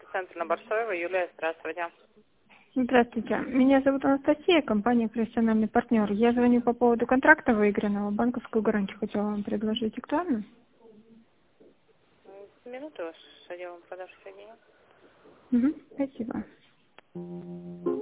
Центр на Барсоева. Юлия, здравствуйте. Здравствуйте. Меня зовут Анастасия, компания «Профессиональный партнер». Я звоню по поводу контракта выигранного. Банковскую гарантию хотела вам предложить. Актуально? Минуту с отделом продаж соединю. Спасибо.